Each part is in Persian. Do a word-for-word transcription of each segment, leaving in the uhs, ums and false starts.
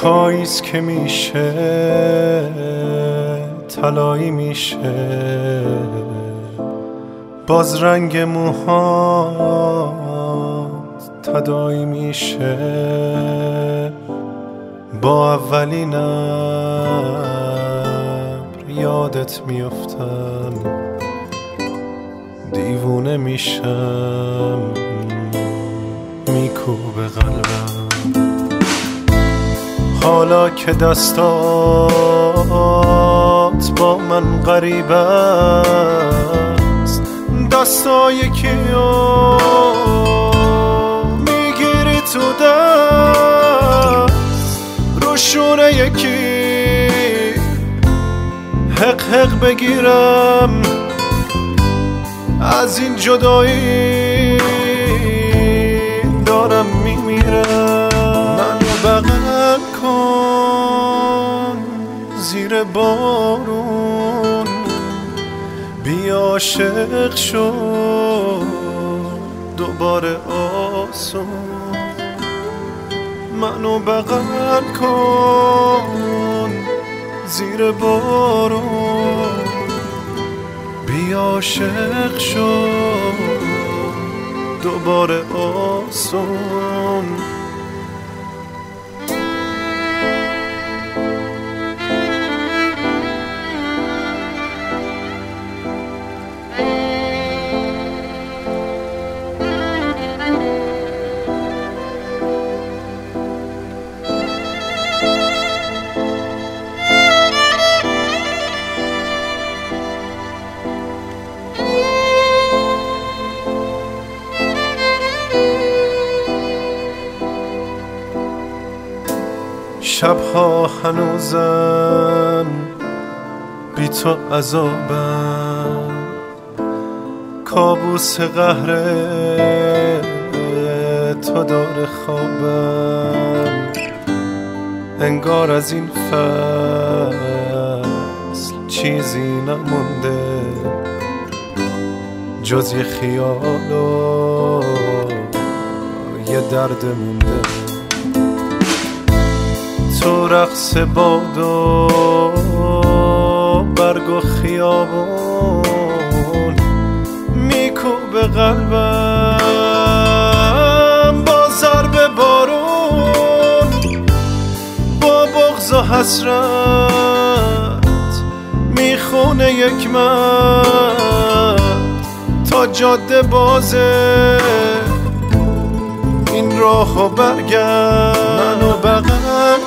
پاییز که میشه طلایی میشه، باز رنگ موهات تداعی میشه. با اولین ابر یادت میافتم، دیوونه میشم میکوبه قلبم. حالا که دستات با من غریب است، دستای کیو میگیری تو دست، روشونه یکی حق حق بگیرم از این جدایی دارم میمیرم. منو بغل کن زیر بارون، بیا عاشق شو دوباره آسون. منو بغل کن زیر بارون، بیا عاشق شو دوباره آسون. شبها هنوزم بی تو عذابم، کابوس قهر تو داره خوابم. انگار از این فصل چیزی نمونده جز یه خیال و یه درد مونده. تو رقص باد و برگ و خیابون میکوبه قلبم با ضرب بارون. با بغض و حسرت میخونه یک مرد تا جاده بازه این راهو برگرد. منو بغل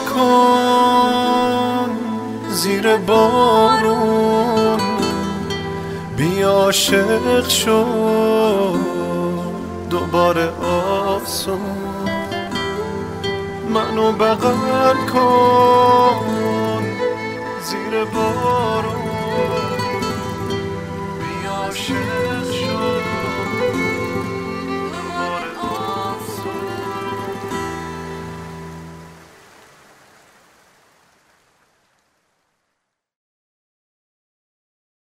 کن زیر بارون، بیا عاشق شو دوباره آسون. منو بغل کن زیر بارون.